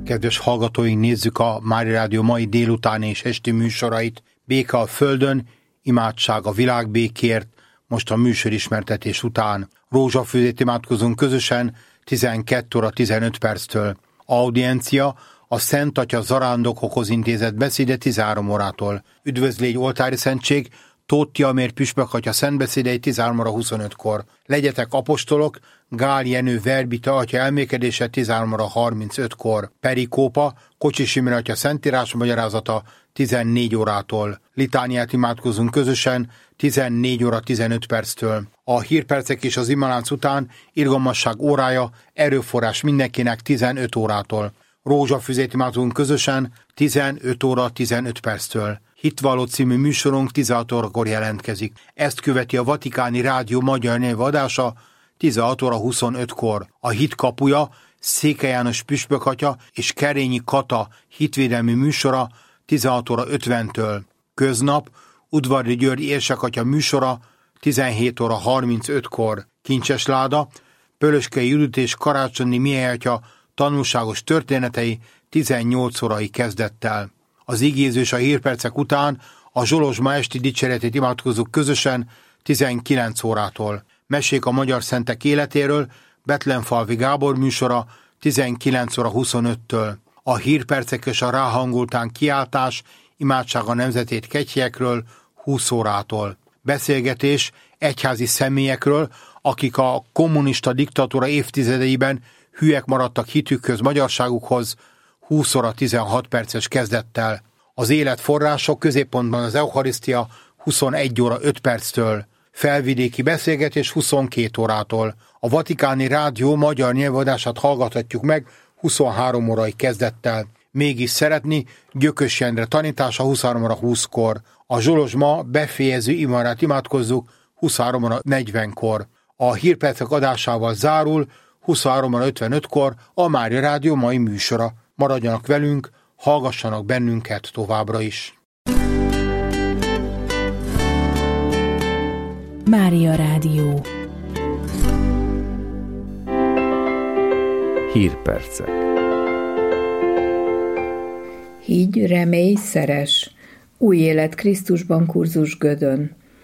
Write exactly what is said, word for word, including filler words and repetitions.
Kedves hallgatóink, nézzük a Mária Rádió mai délutáni és esti műsorait. Béke a földön, imádság a világbékért, most a műsorismertetés után. Rózsafőzét imádkozunk közösen tizenkét óra tizenöt perctől. Audiencia a Szent Atya zarándokokhoz intézett beszéde tizenhárom órától. Üdvözlégy oltári szentség, Tóth Tiamér püspök atya szentbeszédei tizenhárom óra huszonötkor. Legyetek apostolok, Gál Jenő Verbita atya elmékedése tizenhárom óra harmincötkor. Perikópa, Kocsis Imre atya szentírás magyarázata tizennégy órától. Litániát imádkozunk közösen tizennégy óra tizenöt perctől. A hírpercek és az imalánc után irgalmasság órája, erőforrás mindenkinek tizenöt órától. Rózsafüzét imádkozunk közösen tizenöt óra tizenöt perctől. Hitvalló című műsorunk tizenhat órakor jelentkezik. Ezt követi a Vatikáni Rádió magyar nyelvű adása tizenhat óra huszonötkor. A hit kapuja Székely János püspök atya és Kerényi Kata hitvédelmi műsora tizenhat óra ötventől. Köznap Udvari György érsekatya műsora tizenhét óra harmincötkor. Kincses Láda, Pölöskei Judit és Karácsonyi Mihály atya tanulságos történetei tizennyolc órai kezdettel. Az igéző és a hírpercek után a Zsolozsma esti dicséretét imádkozunk közösen tizenkilenc órától. Mesék a magyar szentek életéről, Betlenfalvi Gábor műsora tizenkilenc óra huszonöttől. A hírpercek és a ráhangoltán kiáltás, imádság a nemzetét kegyhelyekről húsz órától. Beszélgetés egyházi személyekről, akik a kommunista diktatúra évtizedeiben hülyek maradtak hitükhöz, magyarságukhoz, húsz óra tizenhat perces kezdettel. Az életforrások középpontban az Eucharisztia huszonegy óra öt perctől. Felvidéki beszélgetés huszonkét órától. A Vatikáni Rádió magyar nyelvadását hallgathatjuk meg huszonhárom órai kezdettel. Mégis szeretni, Gyökös Jendre tanítása huszonhárom óra húszkor. A Zsolozsma befejező imarát imádkozzuk huszonhárom óra negyvenkor. A hírpercek adásával zárul huszonhárom óra ötvenötkor a Mária Rádió mai műsora. Maradjanak velünk, hallgassanak bennünket továbbra is. Mária Rádió. Hírpercek. Higgy, remélj, szeress. Új élet Krisztusban kurzus Gödön.